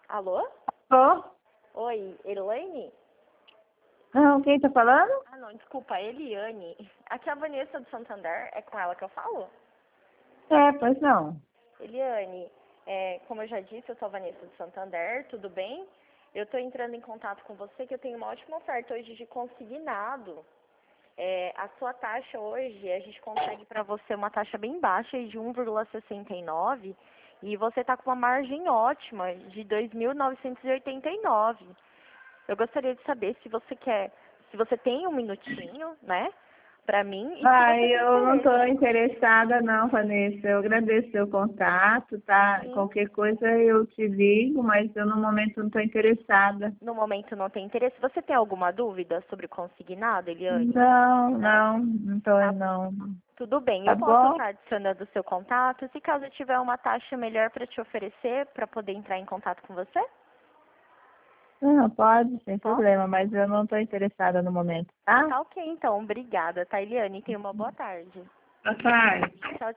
Alô? Tô. Oi, Elaine? Não, quem tá falando? Ah, não, desculpa, Eliane. Aqui é a Vanessa do Santander, é com ela que eu falo? É, pois não. Eliane, como eu já disse, eu sou a Vanessa do Santander, tudo bem? Eu tô entrando em contato com você que eu tenho uma ótima oferta hoje de consignado. A sua taxa hoje, a gente consegue para você uma taxa bem baixa de 1,69 e você tá com uma margem ótima de 2.989. Eu gostaria de saber se você tem um minutinho, né, para mim e se você Ai, tem eu não tô interesse. interessada não, Vanessa. Eu agradeço seu contato, tá? Sim. Qualquer coisa eu te ligo, mas eu no momento não tô interessada. No momento não tem interesse. Você tem alguma dúvida sobre o consignado, Eliane? Não, Não? não tô, Tá, não. tudo bem. Tá Eu posso bom? estar adicionando o seu contato. Se caso eu tiver uma taxa melhor para te oferecer, para poder entrar em contato com você? Não, pode, sem Posso? problema, mas eu não tô interessada no momento, tá? Tá ok, então. Obrigada, tá, Eliane? Tenha uma boa tarde. Boa tarde. Tchau,